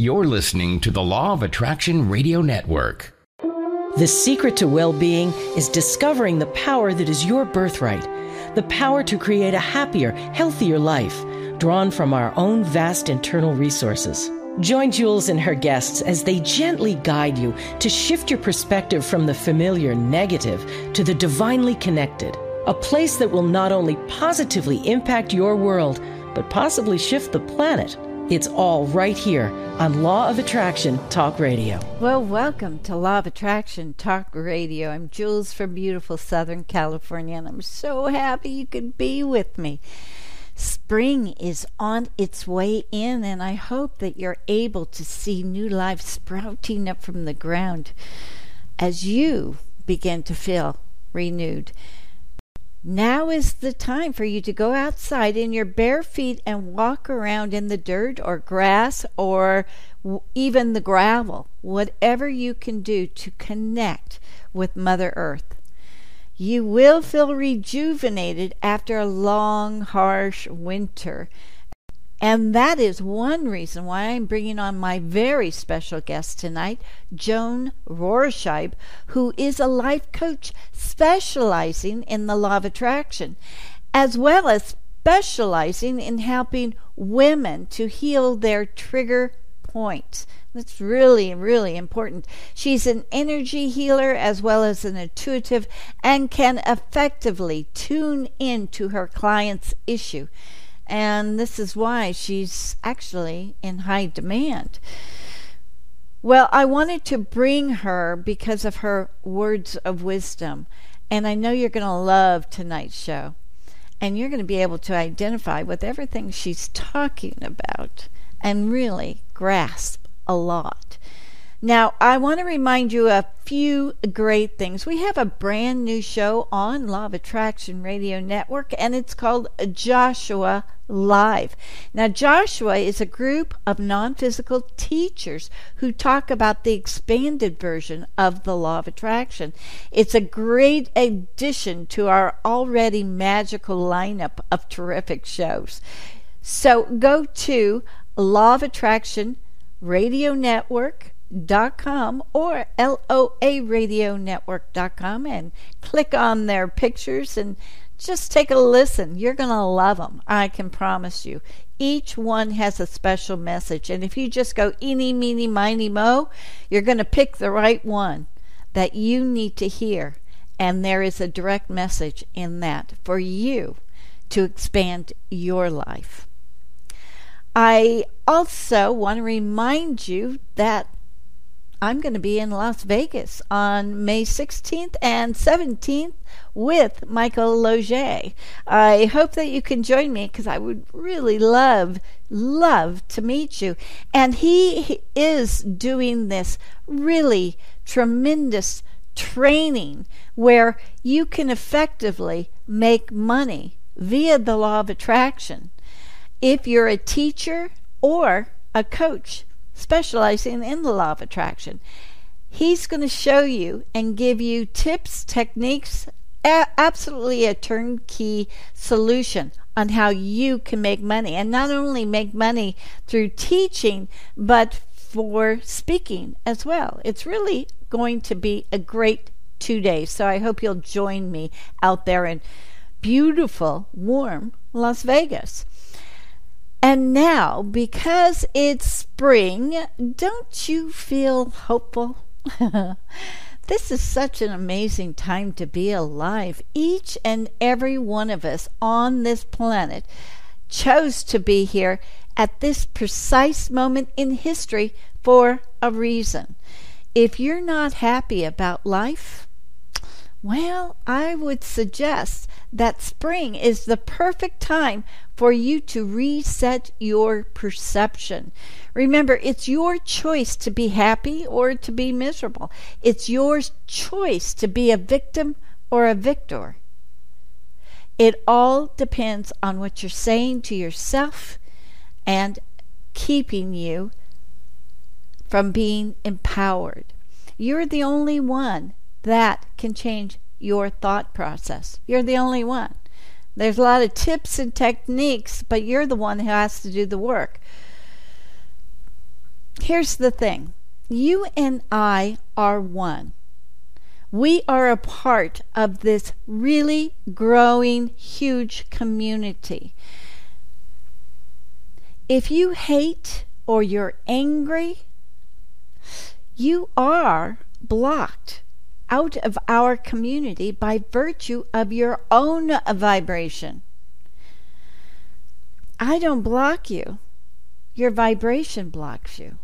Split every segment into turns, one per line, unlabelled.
You're listening to the Law of Attraction Radio Network.
The secret to well-being is discovering the power that is your birthright, the power to create a happier, healthier life, drawn from our own vast internal resources. Join Jules and her guests as they gently guide you to shift your perspective from the familiar negative to the divinely connected, a place that will not only positively impact your world, but possibly shift the planet. It's all right here on Law of Attraction Talk Radio.
Well, welcome to Law of Attraction Talk Radio. I'm Jules from beautiful Southern California, and I'm so happy you could be with me. Spring is on its way in, and I hope that you're able to see new life sprouting up from the ground as you begin to feel renewed. Now is the time for you to go outside in your bare feet and walk around in the dirt or grass or even the gravel, whatever you can do to connect with Mother Earth. You will feel rejuvenated after a long, harsh winter. And that is one reason why I'm bringing on my very special guest tonight, Joan Rorscheib, who is a life coach specializing in the law of attraction, as well as specializing in helping women to heal their trigger points. That's really, really important. She's an energy healer as well as an intuitive and can effectively tune into her client's issue. And this is why she's actually in high demand. Well, I wanted to bring her because of her words of wisdom. And I know you're going to love tonight's show. And you're going to be able to identify with everything she's talking about and really grasp a lot. Now, I want to remind you a few great things. We have a brand new show on Law of Attraction Radio Network, and it's called Joshua Live. Now, Joshua is a group of non-physical teachers who talk about the expanded version of the Law of Attraction. It's a great addition to our already magical lineup of terrific shows. So go to Law of Attraction Radio Network.com or LOARadionetwork.com and click on their pictures and just take a listen. You're going to love them, I can promise you. Each one has a special message, and if you just go eeny, meeny, miny, mo, you're going to pick the right one that you need to hear, and there is a direct message in that for you to expand your life. I also want to remind you that I'm going to be in Las Vegas on May 16th and 17th with Michael Loge. I hope that you can join me because I would really love to meet you. And he is doing this really tremendous training where you can effectively make money via the law of attraction. If you're a teacher or a coach specializing in the law of attraction, he's going to show you and give you tips, techniques, absolutely a turnkey solution on how you can make money. And not only make money through teaching, but for speaking as well. It's really going to be a great 2 days. So I hope you'll join me out there in beautiful, warm Las Vegas. And now, because it's spring, don't you feel hopeful? This is such an amazing time to be alive. Each and every one of us on this planet chose to be here at this precise moment in history for a reason. If you're not happy about life, well, I would suggest that spring is the perfect time for you to reset your perception. Remember, it's your choice to be happy or to be miserable. It's your choice to be a victim or a victor. It all depends on what you're saying to yourself and keeping you from being empowered. You're the only one that can change your thought process. You're the only one. There's a lot of tips and techniques, but you're the one who has to do the work. Here's the thing. You and I are one. We are a part of this really growing, huge community. If you hate or you're angry, you are blocked out of our community by virtue of your own vibration. I don't block you. Your vibration blocks you.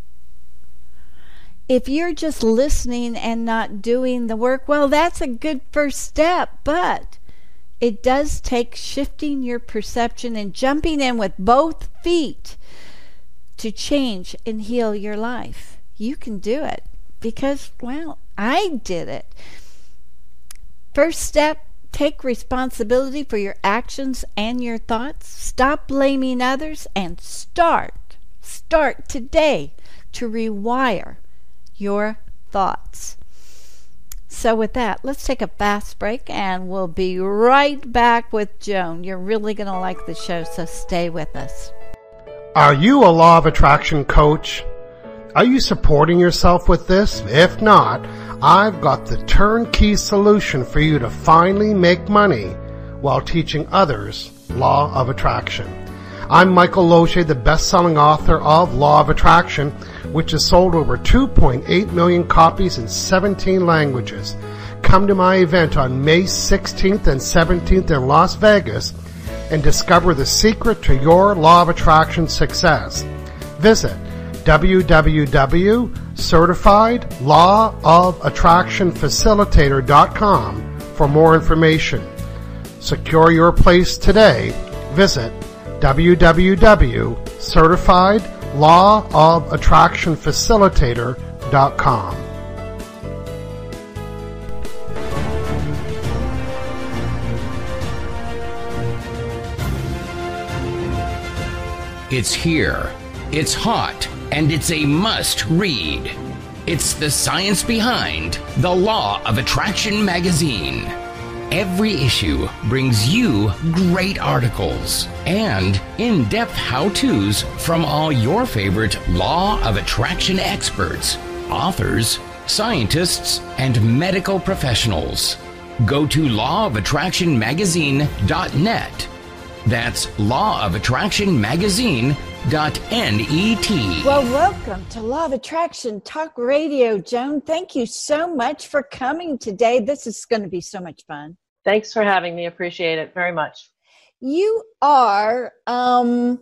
If you're just listening and not doing the work, well, that's a good first step, but it does take shifting your perception and jumping in with both feet to change and heal your life. You can do it because, well, I did it. First step, take responsibility for your actions and your thoughts. Stop blaming others and start today to rewire your thoughts. So with that, let's take a fast break and we'll be right back with Joan. You're really going to like the show, so stay with us.
Are you a law of attraction coach? Are you supporting yourself with this? If not, I've got the turnkey solution for you to finally make money while teaching others law of attraction. I'm Michael Loche, the best-selling author of Law of Attraction, which has sold over 2.8 million copies in 17 languages. Come to my event on May 16th and 17th in Las Vegas and discover the secret to your Law of Attraction success. Visit www.certifieidlawofattractionfacilitator.com for more information. Secure your place today. Visit www.certifieidlawofattractionfacilitator.com.
It's here, it's hot, and it's a must-read. It's the science behind the Law of Attraction magazine. Every issue brings you great articles and in-depth how-tos from all your favorite Law of Attraction experts, authors, scientists, and medical professionals. Go to lawofattractionmagazine.net. That's lawofattractionmagazine.net.
Well, welcome to Law of Attraction Talk Radio, Joan. Thank you so much for coming today. This is going to be so much fun.
Thanks for having me. Appreciate it very much.
You are a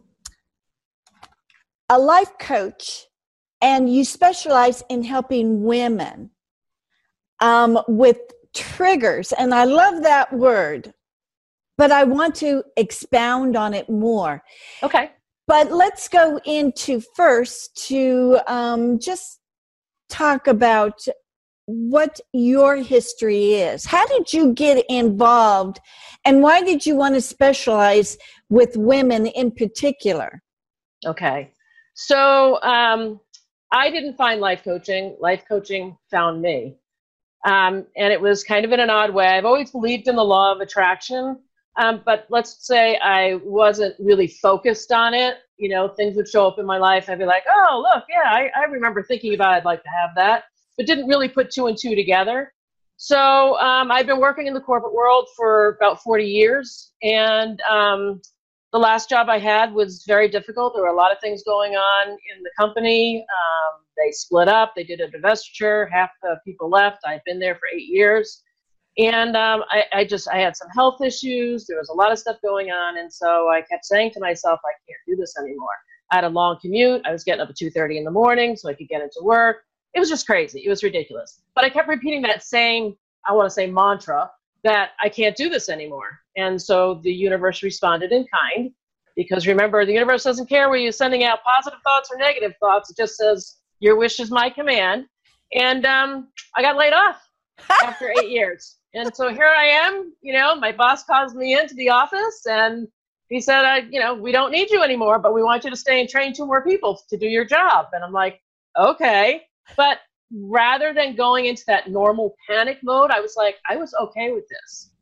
life coach, and you specialize in helping women with triggers. And I love that word, but I want to expound on it more.
Okay.
But let's go into first to just talk about what your history is. How did you get involved, and why did you want to specialize with women in particular?
Okay. So I didn't find life coaching. Life coaching found me. And it was kind of in an odd way. I've always believed in the law of attraction. But let's say I wasn't really focused on it. You know, things would show up in my life. I'd be like, oh, look, yeah, I remember thinking about I'd like to have that, but didn't really put two and two together. So I've been working in the corporate world for about 40 years. And the last job I had was very difficult. There were a lot of things going on in the company. They split up. They did a divestiture. Half the people left. I'd been there for 8 years. And I had some health issues. There was a lot of stuff going on. And so I kept saying to myself, I can't do this anymore. I had a long commute. I was getting up at 2:30 in the morning so I could get into work. It was just crazy. It was ridiculous. But I kept repeating that same, I want to say mantra, that I can't do this anymore. And so the universe responded in kind, because remember, the universe doesn't care whether you're sending out positive thoughts or negative thoughts. It just says, your wish is my command. And I got laid off after 8 years. And so here I am, you know, my boss calls me into the office and he said, we don't need you anymore, but we want you to stay and train 2 more people to do your job. And I'm like, okay. But rather than going into that normal panic mode, I was like, I was okay with this.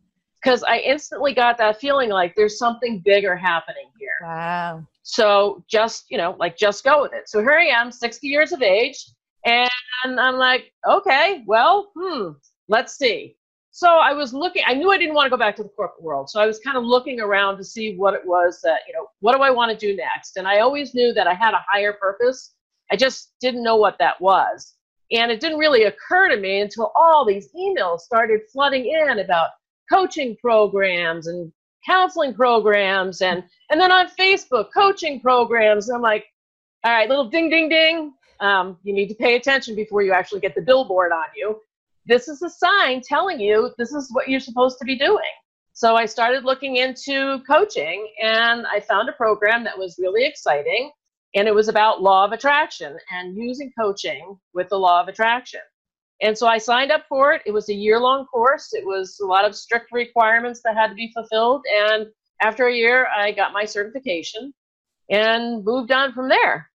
because I instantly got that feeling like there's something bigger happening here.
Wow.
So just, just go with it. So here I am, 60 years of age, and I'm like, okay, well, let's see. So I was looking, I knew I didn't want to go back to the corporate world. So I was kind of looking around to see what it was that, what do I want to do next? And I always knew that I had a higher purpose. I just didn't know what that was. And it didn't really occur to me until all these emails started flooding in about coaching programs and counseling programs, and then on Facebook, coaching programs. And I'm like, all right, little ding, ding, ding. You need to pay attention before you actually get the billboard on you. This is a sign telling you this is what you're supposed to be doing. So I started looking into coaching, and I found a program that was really exciting. And it was about law of attraction and using coaching with the law of attraction. And so I signed up for it. It was a year-long course. It was a lot of strict requirements that had to be fulfilled. And after a year, I got my certification and moved on from there.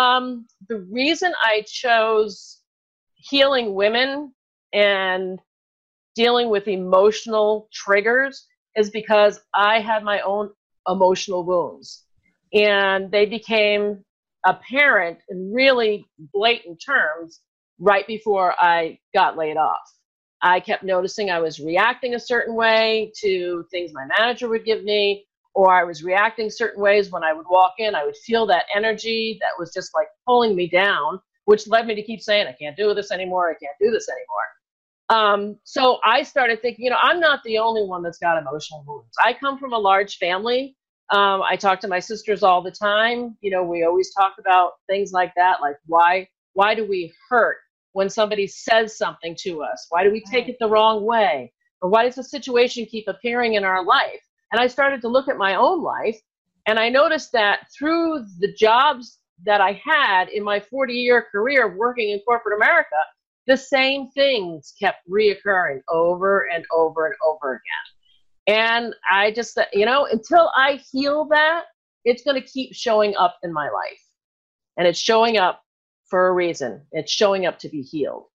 The reason I chose healing women and dealing with emotional triggers is because I had my own emotional wounds. And they became apparent in really blatant terms right before I got laid off. I kept noticing I was reacting a certain way to things my manager would give me, or I was reacting certain ways when I would walk in. I would feel that energy that was just like pulling me down, which led me to keep saying, I can't do this anymore. I can't do this anymore. So I started thinking, I'm not the only one that's got emotional wounds. I come from a large family. I talk to my sisters all the time. We always talk about things like that, like why do we hurt when somebody says something to us? Why do we take it the wrong way? Or why does the situation keep appearing in our life? And I started to look at my own life, and I noticed that through the jobs that I had in my 40-year career of working in corporate America, the same things kept reoccurring over and over and over again. And I just, until I heal that, it's going to keep showing up in my life. And it's showing up for a reason. It's showing up to be healed.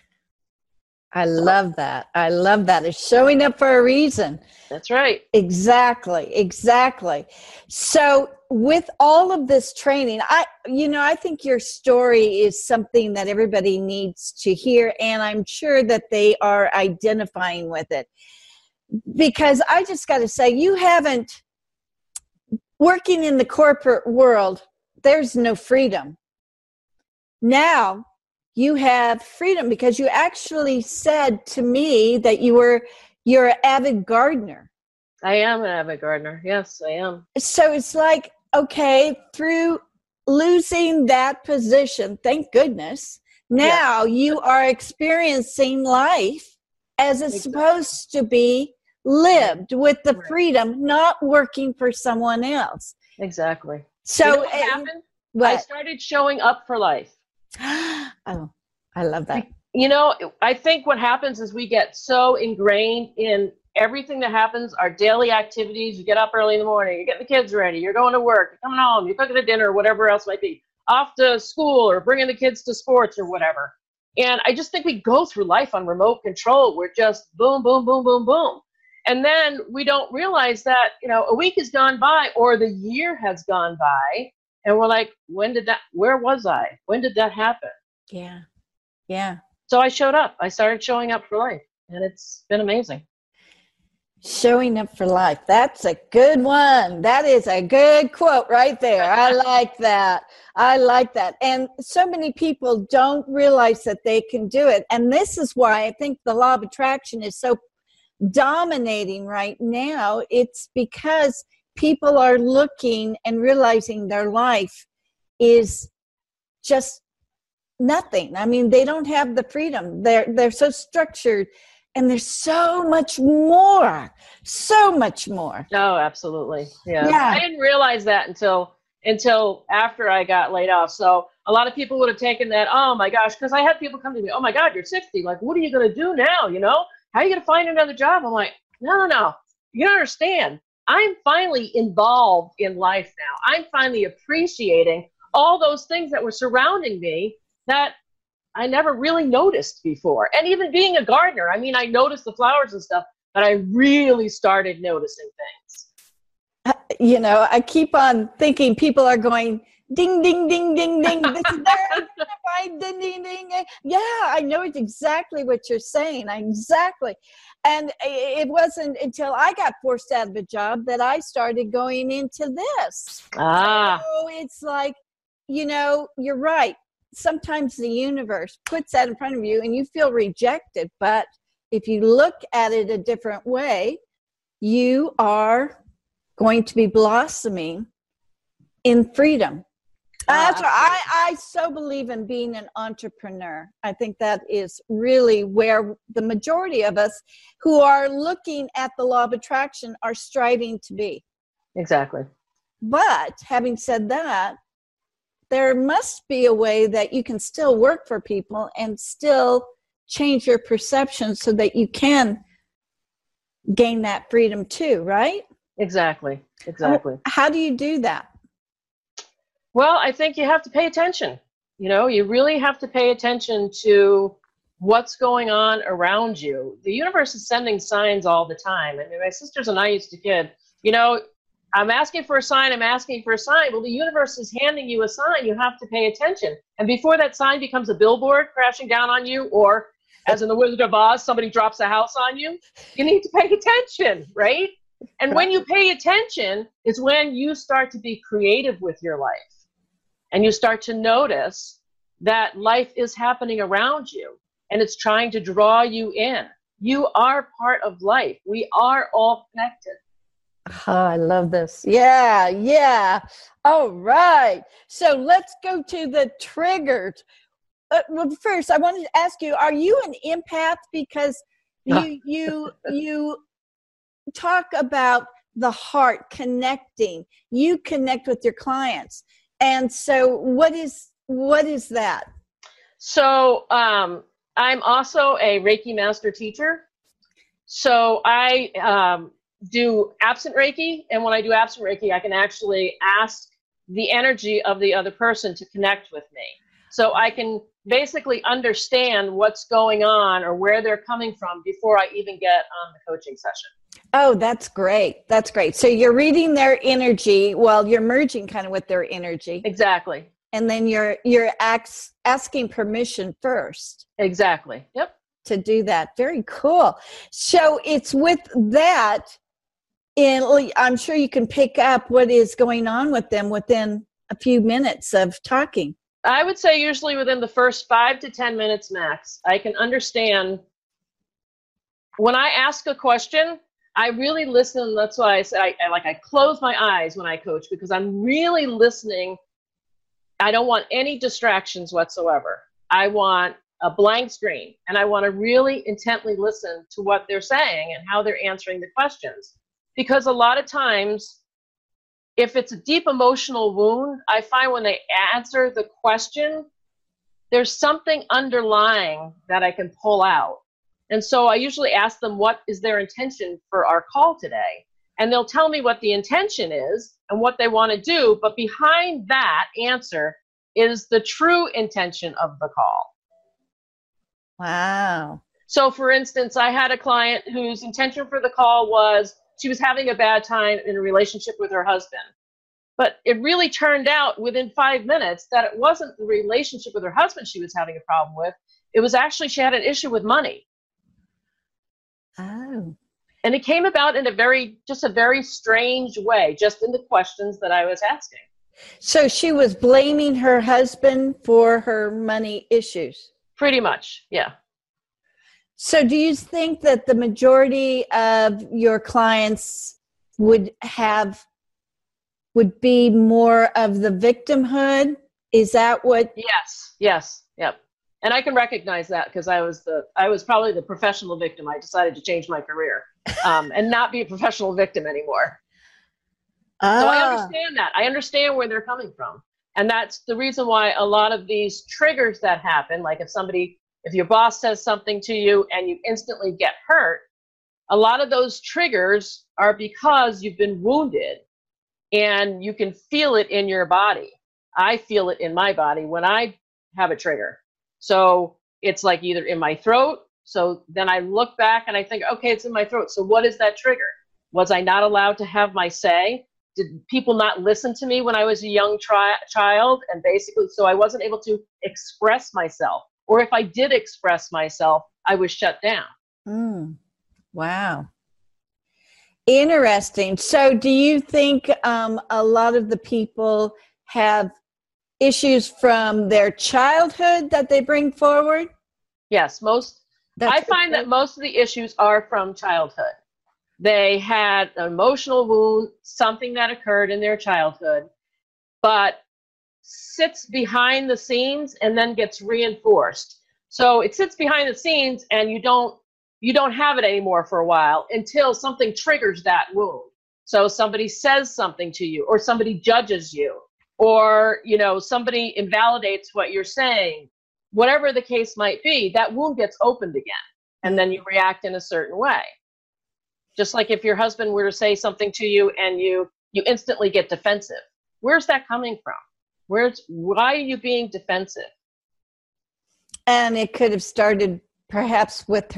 I love that. I love that. It's showing up for a reason.
That's right.
Exactly. So with all of this training, I think your story is something that everybody needs to hear, and I'm sure that they are identifying with it. Because I just got to say, you haven't, working in the corporate world, there's no freedom. Now you have freedom because you actually said to me that you're an avid gardener.
I am an avid gardener. Yes, I am.
So it's like, okay, through losing that position, thank goodness, now you are experiencing life as it's supposed to be lived, with the freedom, not working for someone else.
Exactly.
So
what happened?
What?
I started showing up for life.
Oh, I love that.
I think what happens is we get so ingrained in everything that happens, our daily activities. You get up early in the morning, you're getting the kids ready, you're going to work, you're coming home, you're cooking a dinner, whatever else might be, off to school or bringing the kids to sports or whatever. And I just think we go through life on remote control. We're just boom, boom, boom, boom, boom. And then we don't realize that, a week has gone by or the year has gone by. And we're like, where was I? When did that happen?
Yeah.
So I showed up. I started showing up for life, and it's been amazing.
Showing up for life. That's a good one. That is a good quote right there. I like that. And so many people don't realize that they can do it. And this is why I think the law of attraction is so dominating right now. It's because people are looking and realizing their life is just nothing. I mean, they don't have the freedom. They're so structured, and there's so much more.
Oh, absolutely. Yeah. I didn't realize that until after I got laid off. So a lot of people would have taken that, oh my gosh, because I had people come to me, oh my God, you're 60. Like, what are you going to do now? How are you going to find another job? I'm like, no. You don't understand. I'm finally involved in life now. I'm finally appreciating all those things that were surrounding me that I never really noticed before. And even being a gardener, I mean, I noticed the flowers and stuff, but I really started noticing things.
I keep on thinking people are going, ding, ding, ding, ding, ding. This is their identified, ding, ding, ding. Yeah, I know exactly what you're saying. Exactly. And it wasn't until I got forced out of a job that I started going into this. So it's like, you're right. Sometimes the universe puts that in front of you and you feel rejected. But if you look at it a different way, you are going to be blossoming in freedom. That's why I so believe in being an entrepreneur. I think that is really where the majority of us who are looking at the law of attraction are striving to be.
Exactly.
But having said that, there must be a way that you can still work for people and still change your perception so that you can gain that freedom too, right?
Exactly.
How do you do that?
Well, I think you have to pay attention. You really have to pay attention to what's going on around you. The universe is sending signs all the time. I mean, my sisters and I used to kid, I'm asking for a sign, Well, the universe is handing you a sign. You have to pay attention. And before that sign becomes a billboard crashing down on you, or as in The Wizard of Oz, somebody drops a house on you, you need to pay attention, right? And when you pay attention is when you start to be creative with your life. And you start to notice that life is happening around you and it's trying to draw you in. You are part of life. We are all connected.
Oh, I love this. Yeah. All right. So let's go to the triggers. Well, first, I wanted to ask you, are you an empath? Because you talk about the heart connecting. You connect with your clients. And so what is that?
So I'm also a Reiki master teacher. So I do absent Reiki. And when I do absent Reiki, I can actually ask the energy of the other person to connect with me. So I can basically understand what's going on or where they're coming from before I even get on the coaching session.
Oh, that's great. That's great. So you're reading their energy while you're merging kind of with their energy.
Exactly.
And then you're asking permission first.
Exactly. Yep.
To do that. Very cool. So it's with that, I'm sure you can pick up what is going on with them within a few minutes of talking.
I would say usually within the first 5 to 10 minutes max, I can understand. When I ask a question, I really listen. That's why I say I close my eyes when I coach, because I'm really listening. I don't want any distractions whatsoever. I want a blank screen, and I want to really intently listen to what they're saying and how they're answering the questions. Because a lot of times, if it's a deep emotional wound, I find when they answer the question, there's something underlying that I can pull out. And so I usually ask them, what is their intention for our call today? And they'll tell me what the intention is and what they want to do. But behind that answer is the true intention of the call.
Wow.
So for instance, I had a client whose intention for the call was she was having a bad time in a relationship with her husband. But it really turned out within 5 minutes that it wasn't the relationship with her husband she was having a problem with. It was actually she had an issue with money.
Oh.
And it came about in a very strange way, just in the questions that I was asking.
So she was blaming her husband for her money issues?
Pretty much, yeah.
So do you think that the majority of your clients would be more of the victimhood? Is that what?
Yes, yep. And I can recognize that because I was probably the professional victim. I decided to change my career and not be a professional victim anymore. So I understand that. I understand where they're coming from. And that's the reason why a lot of these triggers that happen, like if your boss says something to you and you instantly get hurt, a lot of those triggers are because you've been wounded and you can feel it in your body. I feel it in my body when I have a trigger. So it's like either in my throat, So then I look back and I think, okay, it's in my throat. So what is that trigger? Was I not allowed to have my say? Did people not listen to me when I was a young child? And basically, so I wasn't able to express myself. Or if I did express myself, I was shut down.
Wow. Interesting. So do you think a lot of the people have issues from their childhood that they bring forward?
Yes, I find that most of the issues are from childhood. They had an emotional wound, something that occurred in their childhood, but sits behind the scenes and then gets reinforced. So it sits behind the scenes and you don't have it anymore for a while until something triggers that wound. So somebody says something to you, or somebody judges you, or somebody invalidates what you're saying. Whatever the case might be, that wound gets opened again, and then you react in a certain way. Just like if your husband were to say something to you and you instantly get defensive. Where's that coming from? Why are you being defensive?
And it could have started perhaps with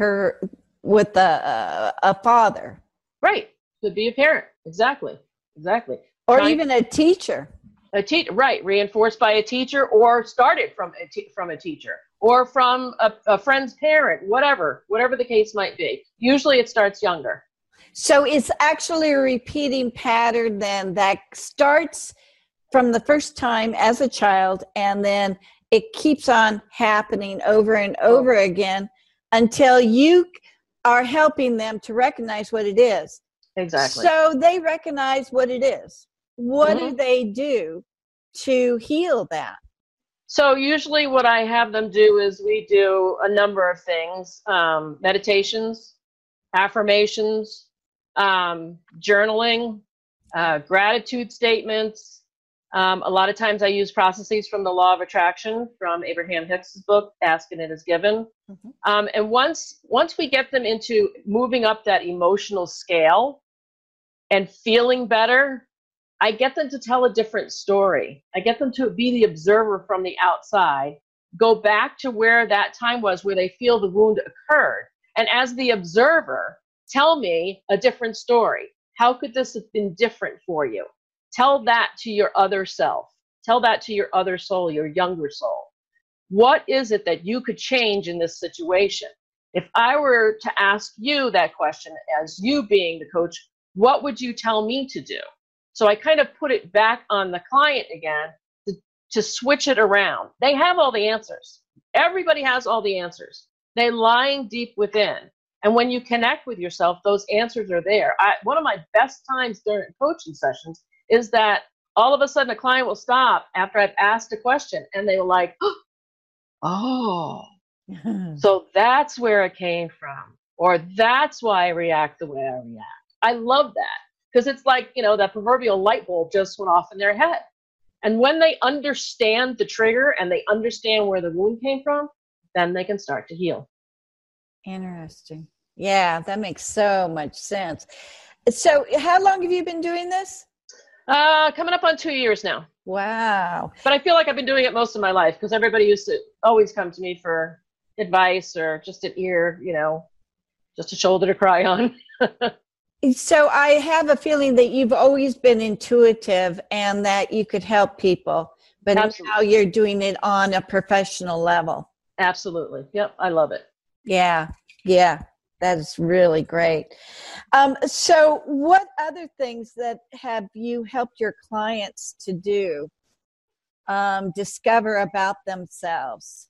a father.
Right. Could be a parent. Exactly.
Or even a teacher.
A teacher, right? Reinforced by a teacher, or started from a teacher, or from a friend's parent. Whatever the case might be. Usually, it starts younger.
So it's actually a repeating pattern then that starts from the first time as a child, and then it keeps on happening over and over again until you are helping them to recognize what it is.
Exactly.
So they recognize what it is. What do they do to heal that?
So usually what I have them do is we do a number of things, meditations, affirmations, journaling, gratitude statements. A lot of times I use processes from the Law of Attraction from Abraham Hicks' book, Ask and It Is Given. And once we get them into moving up that emotional scale and feeling better, I get them to tell a different story. I get them to be the observer from the outside, go back to where that time was where they feel the wound occurred. And as the observer, tell me a different story. How could this have been different for you? Tell that to your other self. Tell that to your other soul, your younger soul. What is it that you could change in this situation? If I were to ask you that question as you being the coach, what would you tell me to do? So I kind of put it back on the client again to switch it around. They have all the answers. Everybody has all the answers. They're lying deep within. And when you connect with yourself, those answers are there. One of my best times during coaching sessions is that all of a sudden a client will stop after I've asked a question and they will like, oh, so that's where it came from. Or that's why I react the way I react. I love that because it's like, that proverbial light bulb just went off in their head. And when they understand the trigger and they understand where the wound came from, then they can start to heal.
Interesting. Yeah, that makes so much sense. So how long have you been doing this?
Coming up on 2 years now.
Wow.
But I feel like I've been doing it most of my life because everybody used to always come to me for advice or just an ear, just a shoulder to cry on.
So I have a feeling that you've always been intuitive and that you could help people, but
Absolutely.
Now you're doing it on a professional level.
Absolutely. Yep. I love it.
Yeah. That is really great. So what other things that have you helped your clients to do, discover about themselves?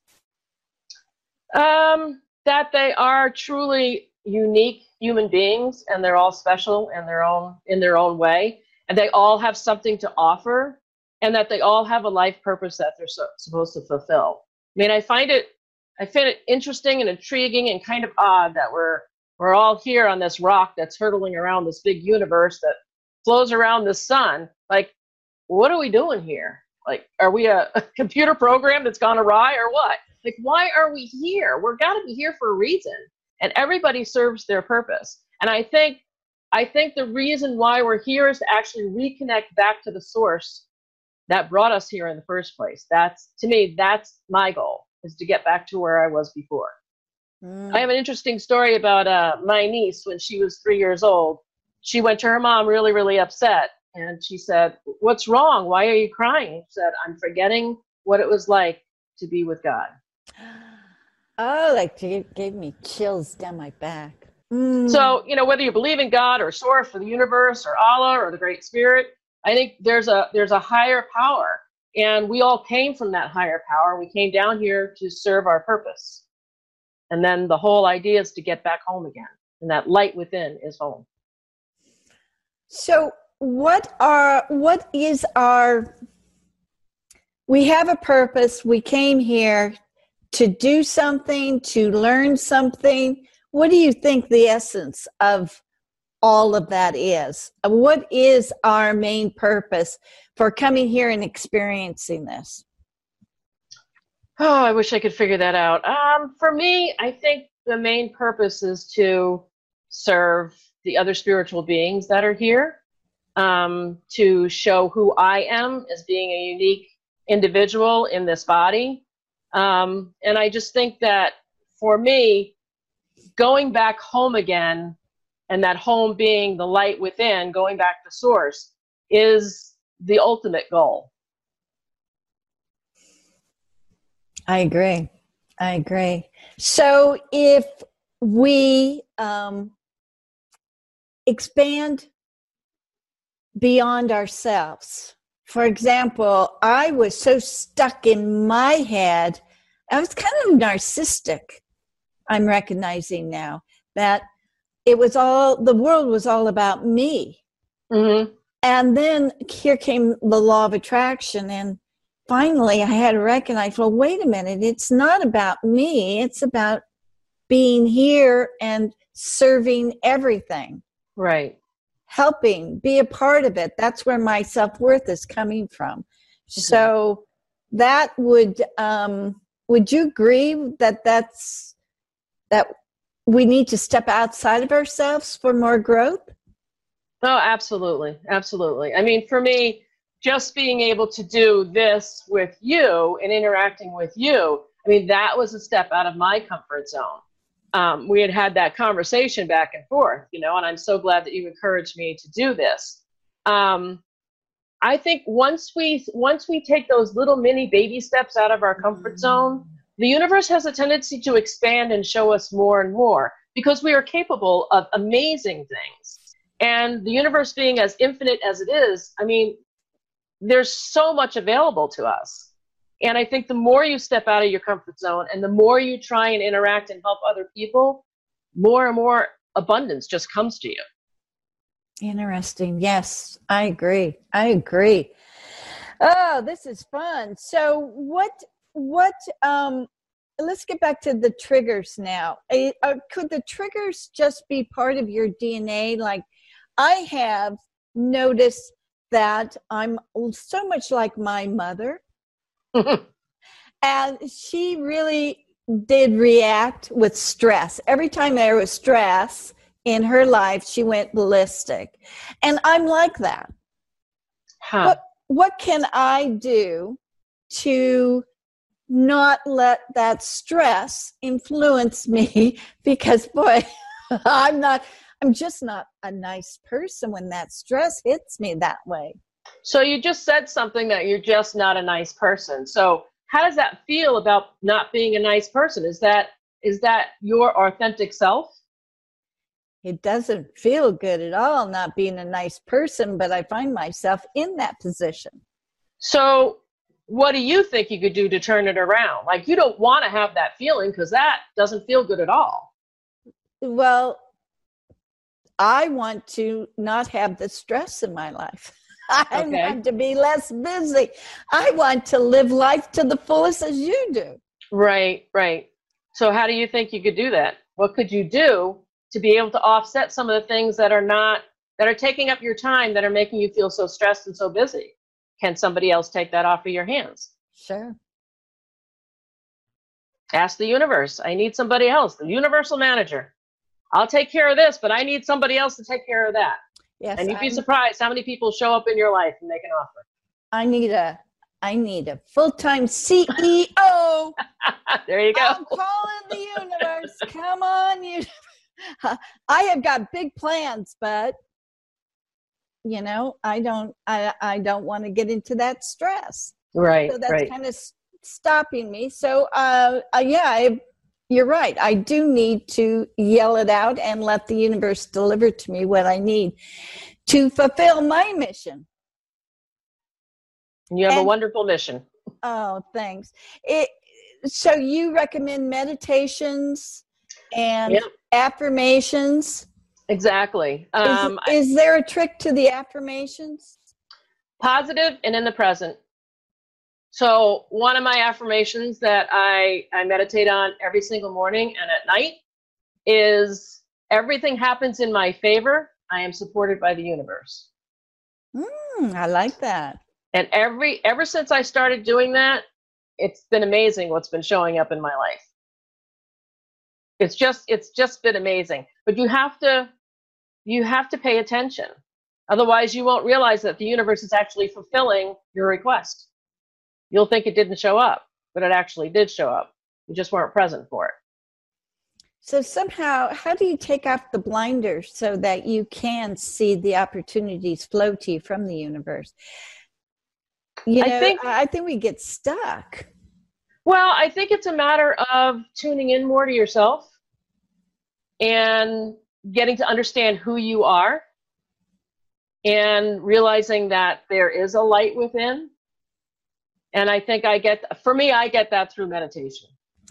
That they are truly unique human beings and they're all special in their own way. And they all have something to offer and that they all have a life purpose that they're supposed to fulfill. I mean, I find it interesting and intriguing and kind of odd that we're all here on this rock that's hurtling around this big universe that flows around the sun. Like, what are we doing here? Like, are we a computer program that's gone awry or what? Like, why are we here? We're got to be here for a reason. And everybody serves their purpose. And I think the reason why we're here is to actually reconnect back to the source that brought us here in the first place. To me, that's my goal, is to get back to where I was before. I have an interesting story about my niece when she was 3 years old. She went to her mom really, really upset. And she said, "What's wrong? Why are you crying?" She said, "I'm forgetting what it was like to be with God."
Oh, like gave me chills down my back.
So, whether you believe in God or source or the universe or Allah or the Great Spirit, I think there's a higher power. And we all came from that higher power. We came down here to serve our purpose. And then the whole idea is to get back home again. And that light within is home.
So we have a purpose. We came here to do something, to learn something. What do you think the essence of all of that is? What is our main purpose for coming here and experiencing this?
Oh, I wish I could figure that out. For me, I think the main purpose is to serve the other spiritual beings that are here, to show who I am as being a unique individual in this body. And I just think that for me, going back home again, and that home being the light within, going back to source, is the ultimate goal.
I agree. So if we expand beyond ourselves, for example, I was so stuck in my head, I was kind of narcissistic. I'm recognizing now that the world was all about me.
Mm-hmm.
And then here came the law of attraction, and finally I had to recognize, well, wait a minute, it's not about me, it's about being here and serving everything.
Right.
Helping, be a part of it. That's where my self-worth is coming from. So that would you agree that we need to step outside of ourselves for more growth?
Oh, absolutely. Absolutely. I mean, for me, just being able to do this with you and interacting with you, I mean, that was a step out of my comfort zone. We had that conversation back and forth, and I'm so glad that you encouraged me to do this. I think once we take those little mini baby steps out of our comfort zone, the universe has a tendency to expand and show us more and more, because we are capable of amazing things. And the universe being as infinite as it is, I mean, there's so much available to us. And I think the more you step out of your comfort zone and the more you try and interact and help other people, more and more abundance just comes to you.
Interesting. Yes, I agree. Oh, this is fun. So let's get back to the triggers now. Could the triggers just be part of your DNA? Like, I have noticed that I'm so much like my mother. And she really did react with stress. Every time there was stress in her life, she went ballistic. And I'm like that. What can I do to not let that stress influence me? Because, boy, I'm just not a nice person when that stress hits me that way.
So you just said something, that you're just not a nice person. So how does that feel about not being a nice person? Is that your authentic self?
It doesn't feel good at all not being a nice person, but I find myself in that position.
So what do you think you could do to turn it around? Like, you don't want to have that feeling, because that doesn't feel good at all.
Well, I want to not have the stress in my life. I want to be less busy. I want to live life to the fullest as you do.
Right. So how do you think you could do that? What could you do to be able to offset some of the things that are taking up your time, that are making you feel so stressed and so busy? Can somebody else take that off of your hands?
Sure.
Ask the universe. I need somebody else, the universal manager. I'll take care of this, but I need somebody else to take care of that.
Yes,
and you'd be surprised how many people show up in your life and make an offer.
I need I need a full-time CEO.
There you go.
I'm calling the universe. Come on, you. I have got big plans, but I don't want to get into that stress.
Right.
So that's
right.
kind of stopping me. So, you're right. I do need to yell it out and let the universe deliver to me what I need to fulfill my mission.
You have a wonderful mission.
Oh, thanks. So you recommend meditations and affirmations?
Exactly.
Is there a trick to the affirmations?
Positive and in the present. So one of my affirmations that I meditate on every single morning and at night is everything happens in my favor. I am supported by the universe.
I like that.
And ever since I started doing that, it's been amazing what's been showing up in my life. It's just been amazing. But you have to pay attention. Otherwise, you won't realize that the universe is actually fulfilling your request. You'll think it didn't show up, but it actually did show up. You just weren't present for it.
So somehow, how do you take off the blinders so that you can see the opportunities flow to you from the universe? I think we get stuck.
Well, I think it's a matter of tuning in more to yourself and getting to understand who you are and realizing that there is a light within. And I think I get that through meditation.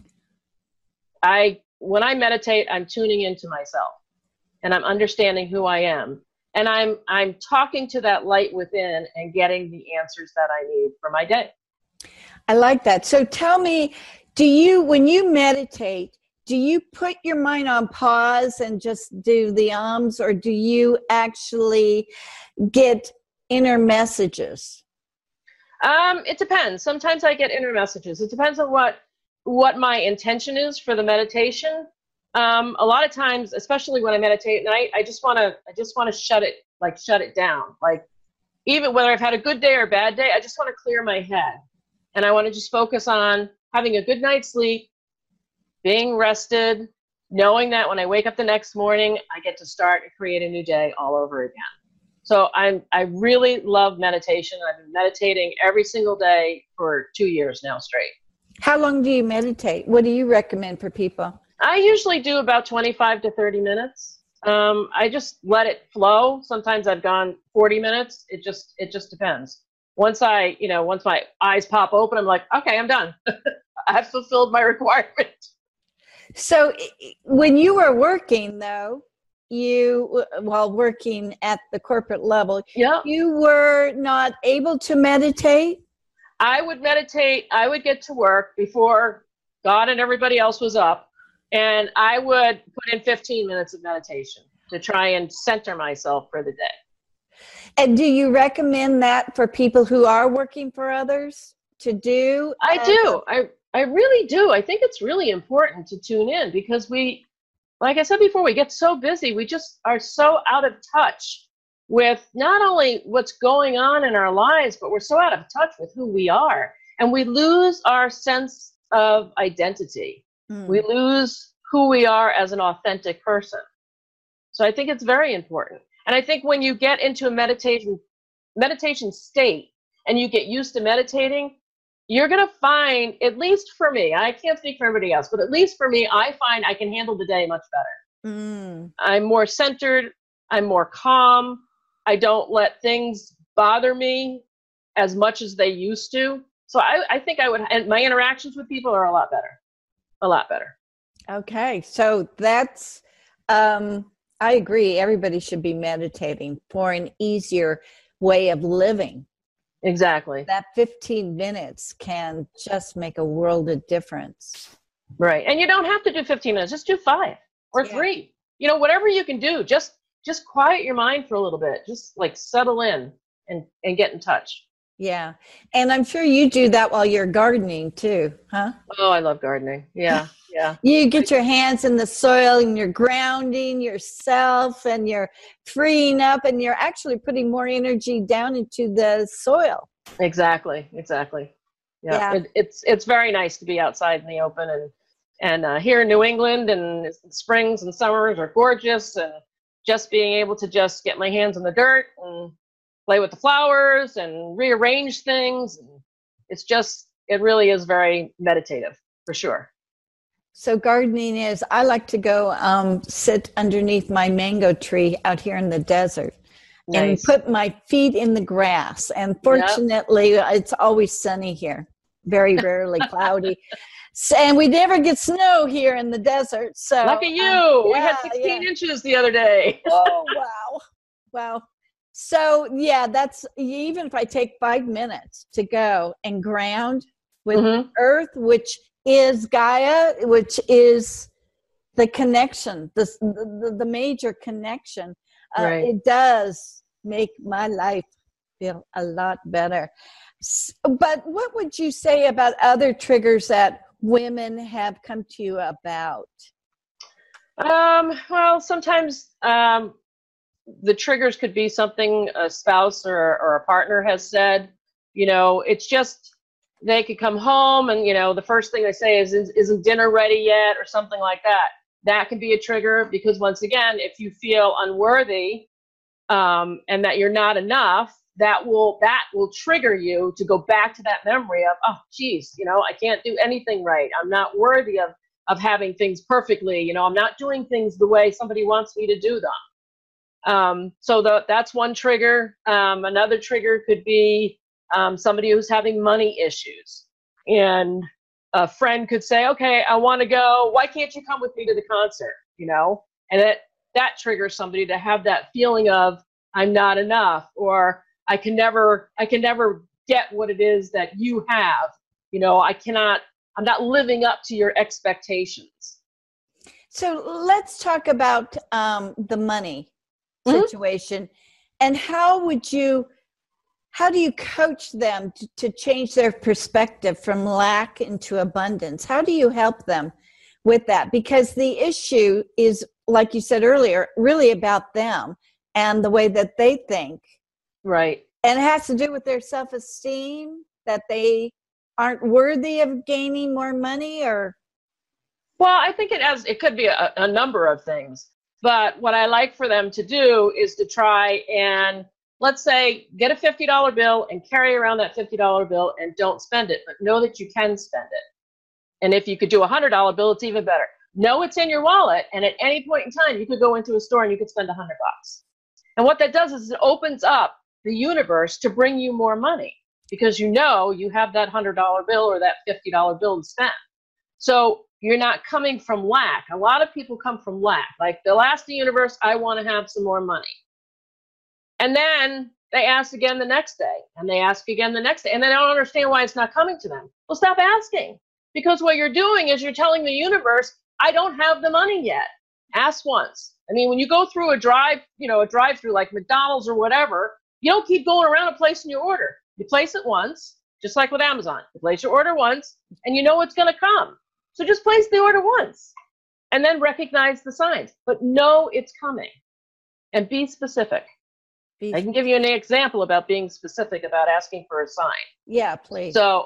When I meditate, I'm tuning into myself and I'm understanding who I am. And I'm talking to that light within and getting the answers that I need for my day.
I like that. So tell me, when you meditate, do you put your mind on pause and just do the ums, or do you actually get inner messages?
It depends. Sometimes I get inner messages. It depends on what my intention is for the meditation. A lot of times, especially when I meditate at night, I just want to shut it down. Like, even whether I've had a good day or a bad day, I just want to clear my head. And I want to just focus on having a good night's sleep, being rested, knowing that when I wake up the next morning, I get to start and create a new day all over again. So I really love meditation. I've been meditating every single day for 2 years now straight.
How long do you meditate? What do you recommend for people?
I usually do about 25 to 30 minutes. I just let it flow. Sometimes I've gone 40 minutes. It just depends. Once my eyes pop open, I'm like, okay, I'm done. I've fulfilled my requirement.
So when you were working, though, while working at the corporate level, you were not able to meditate?
I would meditate. I would get to work before God and everybody else was up, and I would put in 15 minutes of meditation to try and center myself for the day.
And do you recommend that for people who are working for others to do?
I do. I really do. I think it's really important to tune in because like I said before, we get so busy. We just are so out of touch with not only what's going on in our lives, but we're so out of touch with who we are. And we lose our sense of identity. We lose who we are as an authentic person. So I think it's very important. And I think when you get into a meditation state and you get used to meditating, you're going to find, at least for me, I can't speak for everybody else, but at least for me, I find I can handle the day much better. I'm more centered. I'm more calm. I don't let things bother me as much as they used to. So I think and my interactions with people are a lot better. Okay.
So that's, I agree. Everybody should be meditating for an easier way of living.
Exactly.
That 15 minutes can just make a world of difference.
Right. And you don't have to do 15 minutes. Just do 5 or 3. Whatever you can do, just quiet your mind for a little bit. Just like settle in and get in touch.
Yeah. And I'm sure you do that while you're gardening too, huh?
Oh, I love gardening. Yeah. Yeah.
You get your hands in the soil and you're grounding yourself and you're freeing up and you're actually putting more energy down into the soil.
Exactly. Yeah. It's very nice to be outside in the open, and here in New England, and springs and summers are gorgeous, and just being able to just get my hands in the dirt and play with the flowers and rearrange things. And it really is very meditative for sure.
So gardening is, I like to go sit underneath my mango tree out here in the desert. Nice. And put my feet in the grass. And fortunately, It's always sunny here, very rarely cloudy. And we never get snow here in the desert. So
lucky you. We had 16 inches the other day.
Oh, wow. Wow. So, that's, even if I take 5 minutes to go and ground with earth, which is Gaia, which is the connection, the major connection, it does make my life feel a lot better. But what would you say about other triggers that women have come to you about?
Well, sometimes the triggers could be something a spouse or a partner has said. It's just they could come home and, the first thing they say is, isn't dinner ready yet, or something like that. That can be a trigger, because once again, if you feel unworthy and that you're not enough, that will trigger you to go back to that memory of, oh, geez, I can't do anything right. I'm not worthy of having things perfectly. I'm not doing things the way somebody wants me to do them. So that's one trigger. Another trigger could be somebody who's having money issues, and a friend could say, okay, I want to go. Why can't you come with me to the concert? And that triggers somebody to have that feeling of, I'm not enough, or I can never get what it is that you have. I'm not living up to your expectations.
So let's talk about the money situation, and how do you coach them to change their perspective from lack into abundance? How do you help them with that? Because the issue is, like you said earlier, really about them and the way that they think.
Right.
And it has to do with their self-esteem, that they aren't worthy of gaining more money, or?
Well, I think it could be a number of things. But what I like for them to do is to try and, let's say, get a $50 bill and carry around that $50 bill and don't spend it, but know that you can spend it. And if you could do a $100 bill, it's even better. Know it's in your wallet, and at any point in time, you could go into a store and you could spend $100. And what that does is it opens up the universe to bring you more money, because you have that $100 bill or that $50 bill to spend. So you're not coming from lack. A lot of people come from lack. Like, they'll ask the universe, I want to have some more money. And then they ask again the next day, and they ask again the next day, and they don't understand why it's not coming to them. Well, stop asking, because what you're doing is you're telling the universe, I don't have the money yet. Ask once. I mean, when you go through a drive-through like McDonald's or whatever, you don't keep going around and placing your order. You place it once, just like with Amazon. You place your order once, and you know it's going to come. So just place the order once, and then recognize the signs. But know it's coming, and be specific. I can give you an example about being specific about asking for a sign.
Yeah, please.
So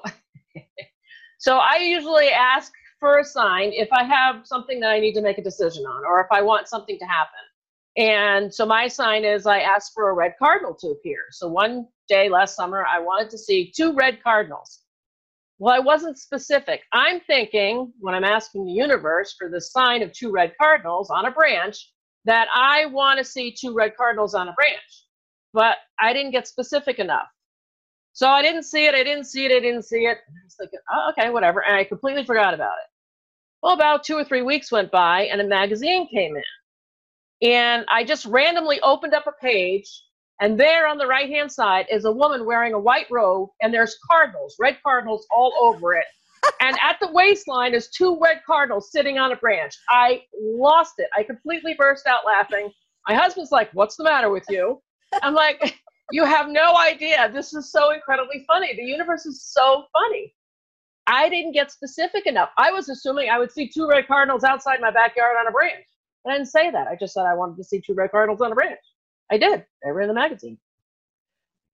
I usually ask for a sign if I have something that I need to make a decision on, or if I want something to happen. And so my sign is, I ask for a red cardinal to appear. So one day last summer, I wanted to see 2 red cardinals. Well, I wasn't specific. I'm thinking, when I'm asking the universe for the sign of 2 red cardinals on a branch, that I want to see 2 red cardinals on a branch. But I didn't get specific enough. So I didn't see it. And I was thinking, oh, okay, whatever. And I completely forgot about it. Well, about 2 or 3 weeks went by, and a magazine came in. And I just randomly opened up a page, and there on the right-hand side is a woman wearing a white robe, and there's cardinals, red cardinals all over it. And at the waistline is 2 red cardinals sitting on a branch. I lost it. I completely burst out laughing. My husband's like, what's the matter with you? I'm like, you have no idea. This is so incredibly funny. The universe is so funny. I didn't get specific enough. I was assuming I would see 2 red cardinals outside my backyard on a branch. But I didn't say that. I just said I wanted to see 2 red cardinals on a branch. I did. They were in the magazine.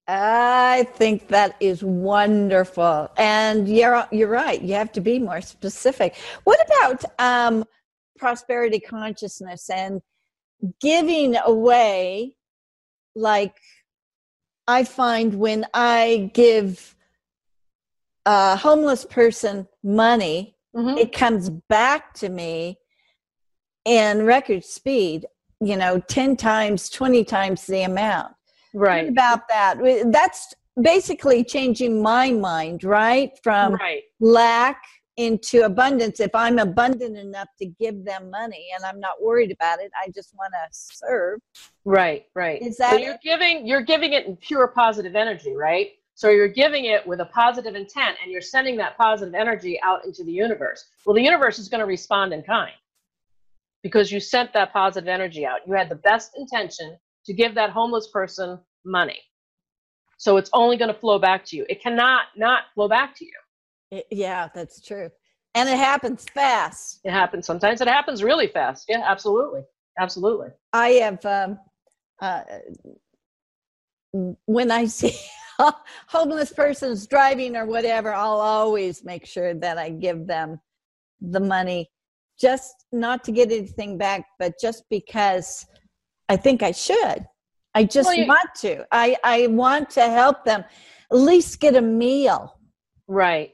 I think that is wonderful. And you're right. You have to be more specific. What about prosperity consciousness and giving away? Like, I find when I give a homeless person money, it comes back to me in record speed, 10 times, 20 times the amount.
Right.
What about that? That's basically changing my mind, right? From lack into abundance. If I'm abundant enough to give them money and I'm not worried about it, I just want to serve.
Right.
Is that
so you're giving it in pure positive energy, right? So you're giving it with a positive intent, and you're sending that positive energy out into the universe. Well, the universe is going to respond in kind because you sent that positive energy out. You had the best intention to give that homeless person money. So it's only going to flow back to you. It cannot not flow back to you.
Yeah, that's true. And it happens fast.
It happens. Sometimes it happens really fast. Yeah, absolutely. Absolutely.
I have, when I see homeless persons driving or whatever, I'll always make sure that I give them the money, just not to get anything back, but just because I think I should. I just want to. I want to help them at least get a meal.
Right.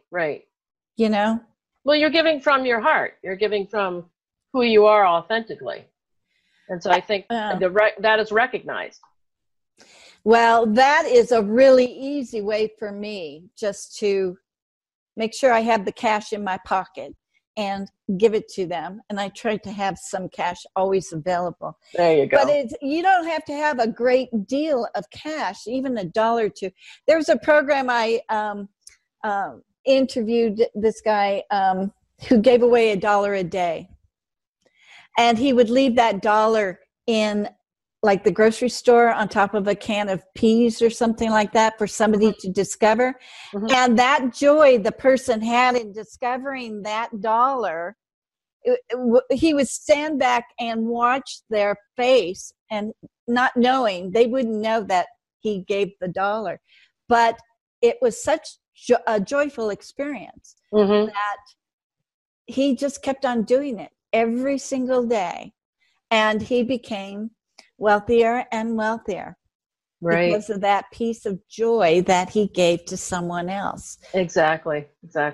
Well,
you're giving from your heart. You're giving from who you are authentically. And so I think that is recognized.
Well, that is a really easy way for me just to make sure I have the cash in my pocket and give it to them. And I try to have some cash always available.
There you go.
But you don't have to have a great deal of cash, even $1 or $2. There was a program I interviewed this guy who gave away $1 a day. And he would leave that $1 in like the grocery store on top of a can of peas or something like that for somebody to discover. And that joy the person had in discovering that $1, he would stand back and watch their face, and not knowing, they wouldn't know that he gave the $1. But it was such a joyful experience that he just kept on doing it every single day. And he became wealthier and wealthier because of that piece of joy that he gave to someone else.
Exactly.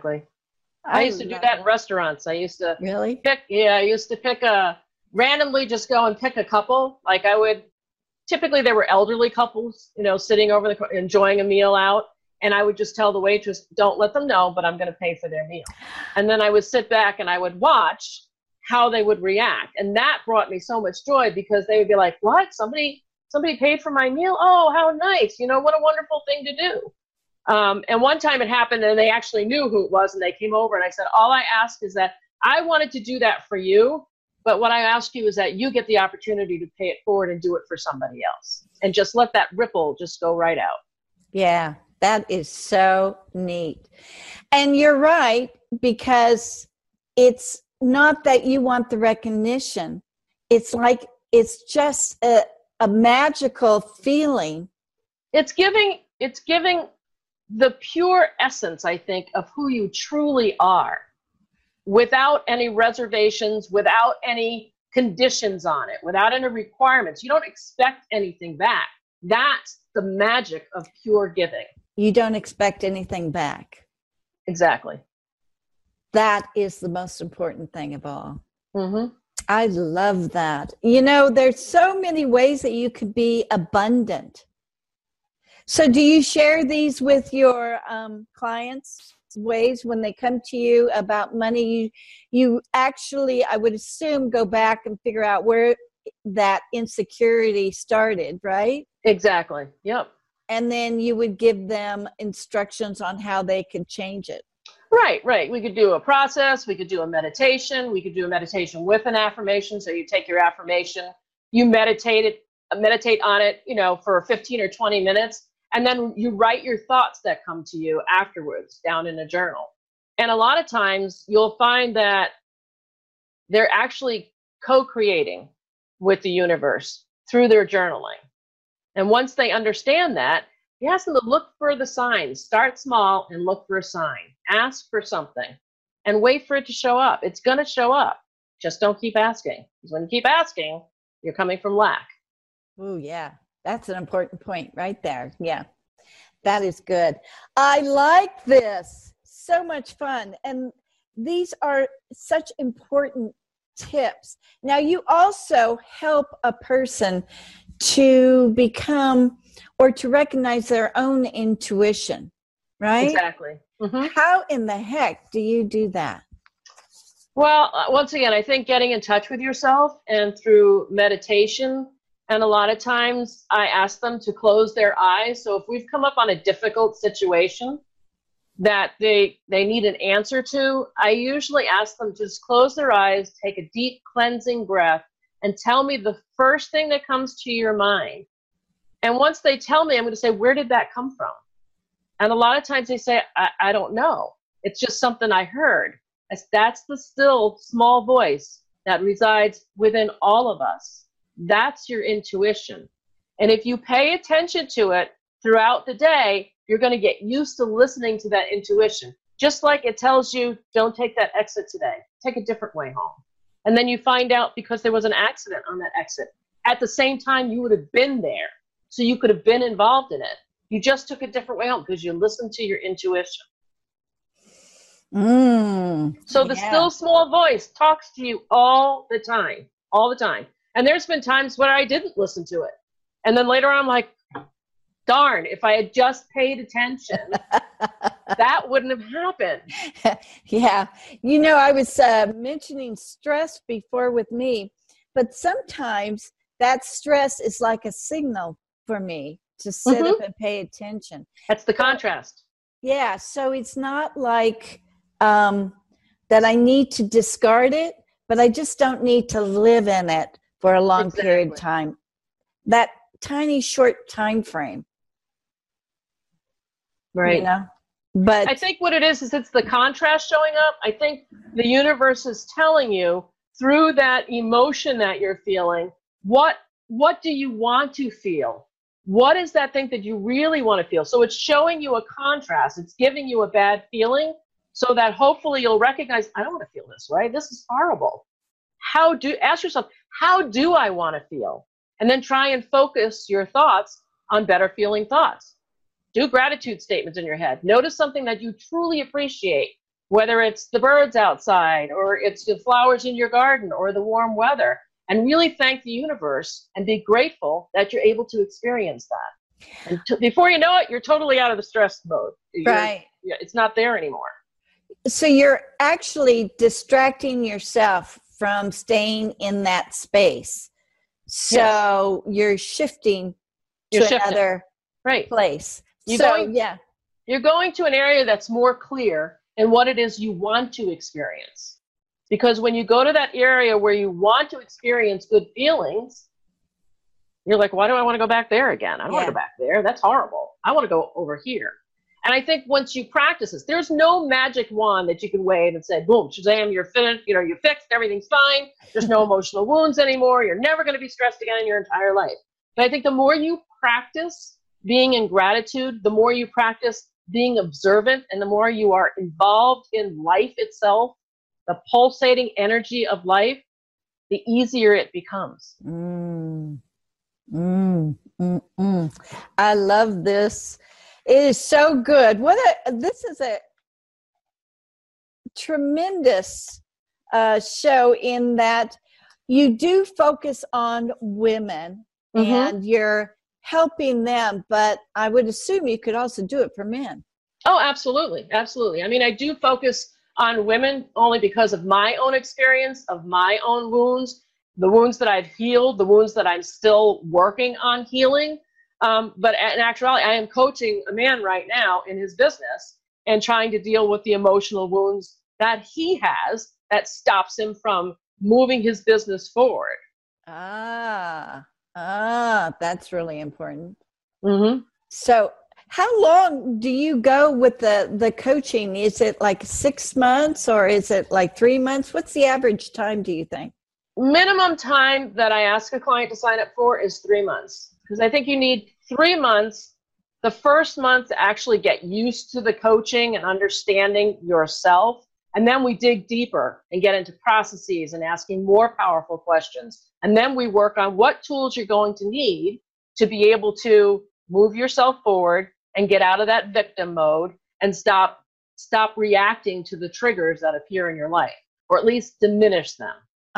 I used to do that in restaurants. I used to pick randomly just go and pick a couple. Like typically they were elderly couples, sitting over enjoying a meal out. And I would just tell the waitress, don't let them know, but I'm going to pay for their meal. And then I would sit back and I would watch how they would react. And that brought me so much joy because they would be like, what? Somebody paid for my meal? Oh, how nice. What a wonderful thing to do. And one time it happened and they actually knew who it was, and they came over and I said, all I ask is that I wanted to do that for you, but what I ask you is that you get the opportunity to pay it forward and do it for somebody else. And just let that ripple just go right out.
Yeah, that is so neat. And you're right, because it's not that you want the recognition. It's like, it's just a magical feeling.
It's giving the pure essence, I think, of who you truly are, without any reservations, without any conditions on it, without any requirements. You don't expect anything back. That's the magic of pure giving.
You don't expect anything back.
Exactly.
That is the most important thing of all. I love that. There's so many ways that you could be abundant. So do you share these with your clients, ways when they come to you about money? You actually, I would assume, go back and figure out where that insecurity started, right?
Exactly. Yep.
And then you would give them instructions on how they could change it.
Right. We could do a process. We could do a meditation. We could do a meditation with an affirmation. So you take your affirmation, you meditate on it, for 15 or 20 minutes. And then you write your thoughts that come to you afterwards down in a journal. And a lot of times you'll find that they're actually co-creating with the universe through their journaling. And once they understand that, You ask them to look for the signs. Start small and look for a sign. Ask for something and wait for it to show up. It's going to show up. Just don't keep asking. Because when you keep asking, you're coming from lack.
Oh, yeah. That's an important point right there. Yeah. That is good. I like this. So much fun. And these are such important tips. Now, you also help a person to become or to recognize their own intuition, right?
Exactly. Mm-hmm.
How in the heck do you do that?
Well, once again, I think getting in touch with yourself and through meditation. And a lot of times I ask them to close their eyes. So if we've come up on a difficult situation that they need an answer to, I usually ask them to just close their eyes, take a deep cleansing breath, and tell me the first thing that comes to your mind. And once they tell me, I'm going to say, where did that come from? And a lot of times they say, I don't know. It's just something I heard. That's the still small voice that resides within all of us. That's your intuition. And if you pay attention to it throughout the day, you're going to get used to listening to that intuition. Just like it tells you, don't take that exit today. Take a different way home. And then you find out because there was an accident on that exit. At the same time, you would have been there. So you could have been involved in it. You just took a different way home because you listened to your intuition. So the still small voice talks to you all the time. And there's been times where I didn't listen to it. And then later on, I'm like, darn, if I had just paid attention, that wouldn't have happened.
Yeah. I was mentioning stress before with me, but sometimes that stress is like a signal for me to sit up and pay attention.
That's the contrast.
Yeah. So it's not like that I need to discard it, but I just don't need to live in it for a long period of time. That tiny short time frame.
Right.
But
I think what it is it's the contrast showing up. I think the universe is telling you through that emotion that you're feeling, what do you want to feel? What is that thing that you really want to feel? So it's showing you a contrast. It's giving you a bad feeling so that hopefully you'll recognize, I don't want to feel this way. This is horrible. Ask yourself, how do I want to feel? And then try and focus your thoughts on better feeling thoughts. Do gratitude statements in your head. Notice something that you truly appreciate, whether it's the birds outside or it's the flowers in your garden or the warm weather, and really thank the universe and be grateful that you're able to experience that. And before you know it, you're totally out of the stress mode.
Right.
It's not there anymore.
So you're actually distracting yourself from staying in that space. So you're shifting to another place. You're going to an area that's more clear in what it is you want to experience. Because when you go to that area where you want to experience good feelings, you're like, why do I want to go back there again? I don't want to go back there. That's horrible. I want to go over here. And I think once you practice this, there's no magic wand that you can wave and say, boom, Shazam, you're finished, you're fixed, everything's fine. There's no emotional wounds anymore. You're never going to be stressed again in your entire life. But I think the more you practice being in gratitude, the more you practice being observant, and the more you are involved in life itself, the pulsating energy of life, the easier it becomes. I love this. It is so good. This is a tremendous show in that you do focus on women and you're helping them, but I would assume you could also do it for men.
Oh, absolutely. Absolutely. I mean, I do focus on women only because of my own experience, of my own wounds, the wounds that I've healed, the wounds that I'm still working on healing. But in actuality, I am coaching a man right now in his business and trying to deal with the emotional wounds that he has that stops him from moving his business forward.
That's really important. So how long do you go with the coaching? Is it like 6 months or is it like 3 months? What's the average time, do you think?
Minimum time that I ask a client to sign up for is 3 months, because I think you need 3 months the first month to actually get used to the coaching and understanding yourself. And then we dig deeper and get into processes and asking more powerful questions. And then we work on what tools you're going to need to be able to move yourself forward and get out of that victim mode and stop reacting to the triggers that appear in your life, or at least diminish them.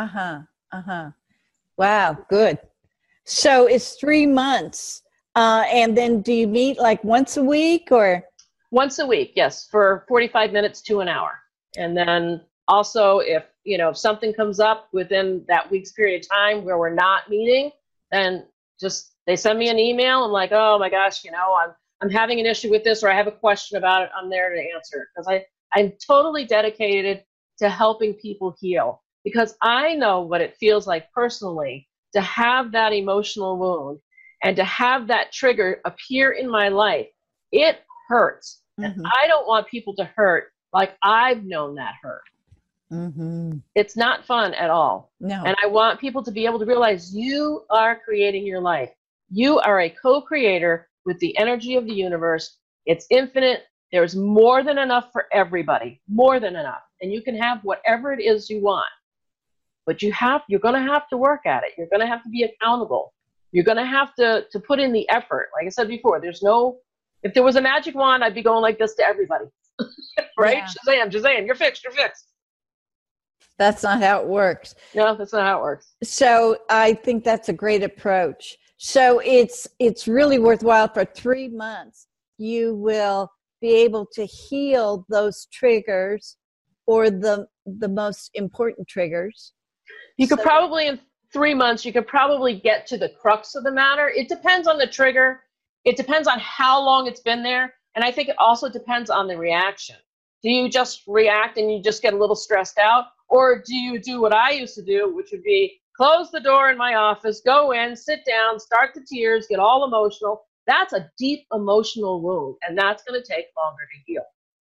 Wow, good. So it's 3 months. And then do you meet like once a week or?
Once a week, yes, for 45 minutes to an hour. And then also if something comes up within that week's period of time where we're not meeting, then just they send me an email. I'm like, oh my gosh, I'm having an issue with this, or I have a question about it. I'm there to answer it, because I'm totally dedicated to helping people heal, because I know what it feels like personally to have that emotional wound and to have that trigger appear in my life. It hurts. And I don't want people to hurt like I've known that hurt. It's not fun at all.
No.
And I want people to be able to realize you are creating your life. You are a co-creator with the energy of the universe. It's infinite. There's more than enough for everybody, more than enough. And you can have whatever it is you want. But you're going to have to work at it. You're going to have to be accountable. You're going to have to put in the effort. Like I said before, if there was a magic wand, I'd be going like this to everybody. Right? Yeah. Shazam, you're fixed.
That's not how it works.
No, that's not how it works.
So I think that's a great approach. So it's really worthwhile. For 3 months, you will be able to heal those triggers, or the most important triggers.
You could probably, in 3 months, you could probably get to the crux of the matter. It depends on the trigger. It depends on how long it's been there. And I think it also depends on the reaction. Do you just react and you just get a little stressed out? Or do you do what I used to do, which would be close the door in my office, go in, sit down, start the tears, get all emotional? That's a deep emotional wound, and that's going to take longer to heal.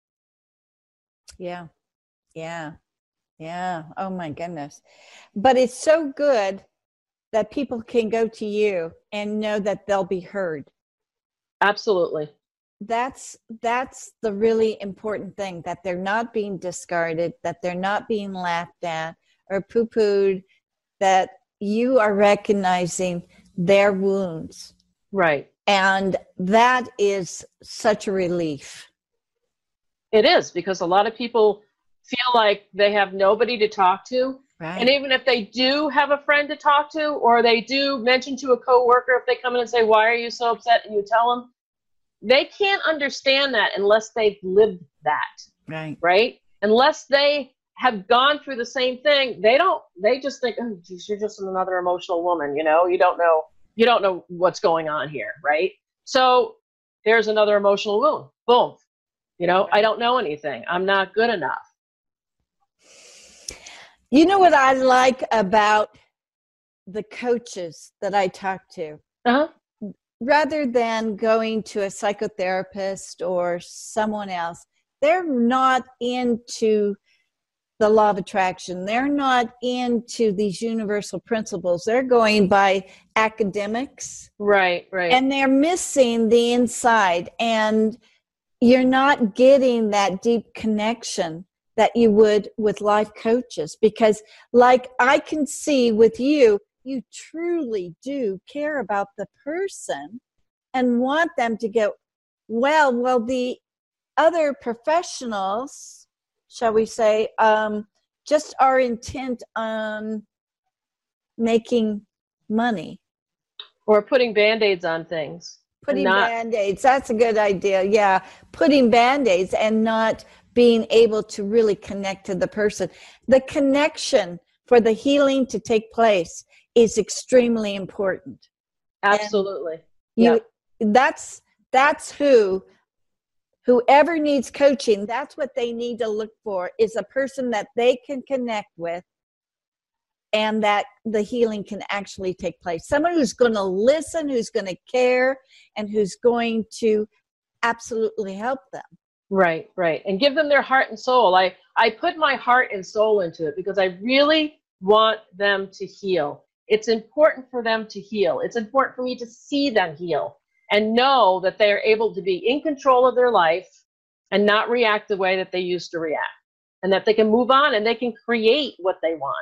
Yeah. Oh my goodness. But it's so good that people can go to you and know that they'll be heard.
Absolutely.
That's the really important thing, that they're not being discarded, that they're not being laughed at or poo-pooed, that you are recognizing their wounds.
Right.
And that is such a relief.
It is, because a lot of people feel like they have nobody to talk to.
Right.
And even if they do have a friend to talk to, or they do mention to a coworker, if they come in and say, why are you so upset? And you tell them, they can't understand that unless they've lived that. Right? Unless they have gone through the same thing, they just think, oh, geez, you're just another emotional woman. You don't know what's going on here. Right? So there's another emotional wound. Boom. I don't know anything. I'm not good enough.
You know what I like about the coaches that I talk to? Rather than going to a psychotherapist or someone else, they're not into the law of attraction. They're not into these universal principles. They're going by academics.
Right.
And they're missing the inside. And you're not getting that deep connection that you would with life coaches, because like I can see with you, you truly do care about the person and want them to go well. The other professionals, shall we say, just are intent on making money.
Or putting Band-Aids on things.
Putting Band-Aids, that's a good idea. Yeah, putting Band-Aids and not being able to really connect to the person. The connection for the healing to take place is extremely important.
Absolutely.
That's whoever needs coaching, that's what they need to look for, is a person that they can connect with and that the healing can actually take place. Someone who's going to listen, who's going to care, and who's going to absolutely help them.
Right. And give them their heart and soul. I put my heart and soul into it because I really want them to heal. It's important for them to heal. It's important for me to see them heal. and know that they are able to be in control of their life and not react the way that they used to react, and that they can move on and they can create what they want.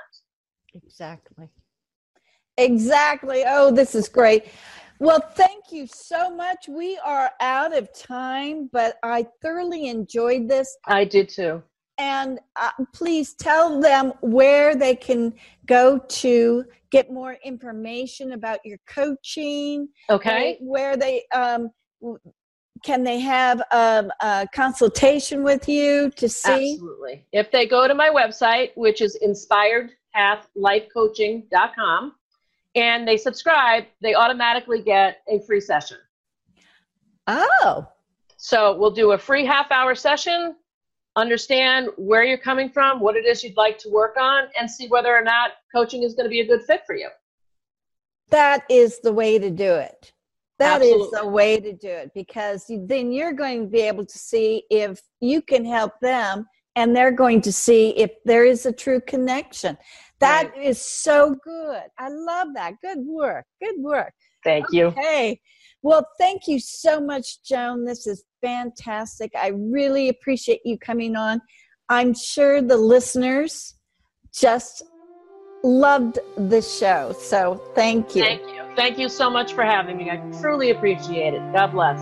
Exactly. Oh, this is great. Well, thank you so much. We are out of time, but I thoroughly enjoyed this.
I did too.
And please tell them where they can go to get more information about your coaching.
Okay.
Where they can they have a consultation with you to see?
Absolutely. If they go to my website, which is inspiredpathlifecoaching.com, and they subscribe, they automatically get a free session.
Oh.
So we'll do a free half-hour session, understand where you're coming from, what it is you'd like to work on, and see whether or not coaching is going to be a good fit for you.
That is the way to do it. That
Absolutely.
is the way to do it, because then you're going to be able to see if you can help them, and they're going to see if there is a true connection. That is so good. I love that. Good work. Good work.
Thank you.
Hey, well, thank you so much, Joan. This is fantastic. I really appreciate you coming on. I'm sure the listeners just loved this show. So thank you.
Thank you. Thank you so much for having me. I truly appreciate it. God bless.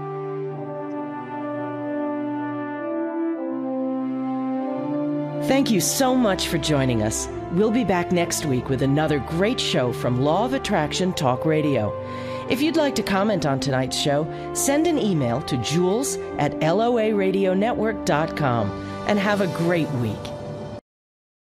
Thank you so much for joining us. We'll be back next week with another great show from Law of Attraction Talk Radio. If you'd like to comment on tonight's show, send an email to jules@loaradionetwork.com and have a great week.